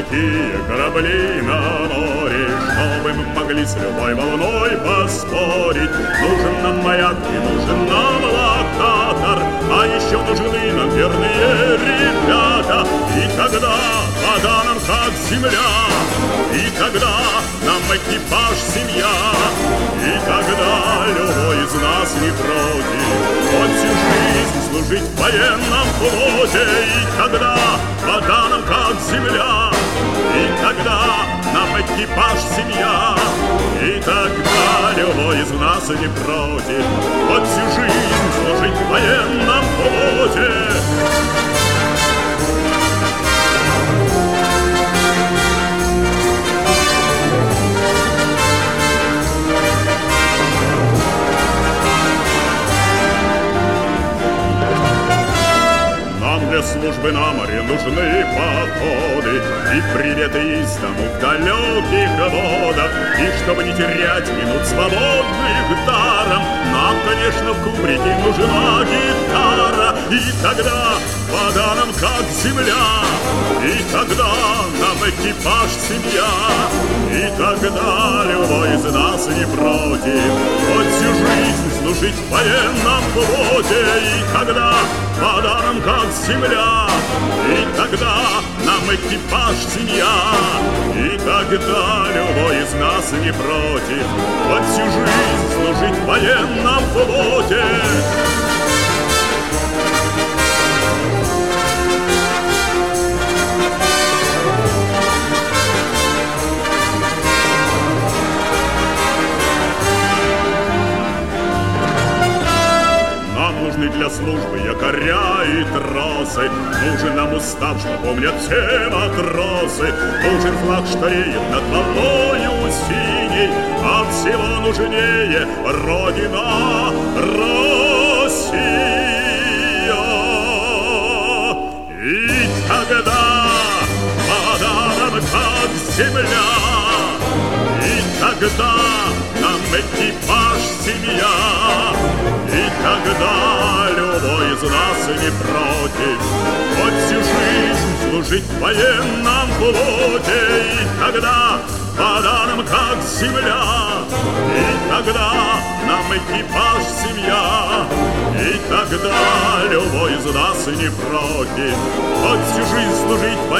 такие корабли на море, чтобы мы могли с любой волной поспорить. Нужен нам маяк и нужен нам локатор, а еще нужны нам верные ребята. И тогда вода нам как земля, и тогда нам экипаж семья, и тогда любой из нас не против хоть всю жизнь служить в военном флоте. И тогда вода нам как земля, и тогда нам экипаж семья, и тогда любой из нас не против хоть всю жизнь служить в военном флоте. Для службы на море нужны походы и приветы из дому в далеких водах. И чтобы не терять минут свободных даром, нам, конечно, в кубрике нужна гитара. И тогда вода нам как земля, и тогда нам экипаж семья, и тогда любой из нас не против хоть всю жизнь служить в военном флоте. И тогда вода нам как земля, и тогда нам экипаж семья, и тогда любой из нас не против хоть всю жизнь служить в военном флоте. Для службы якоря и тросы, нужен нам устав, что помнят все матросы. Нужен флаг, что реет над волною синей, а всего нужнее Родина Россия. И тогда вода нам как земля, и тогда нам экипаж семья, и тогда любой из нас не против хоть всю жизнь служить в военном флоте. И тогда вода нам как земля, и тогда нам экипаж семья, и тогда любой из нас не против хоть всю жизнь служить в военном флоте.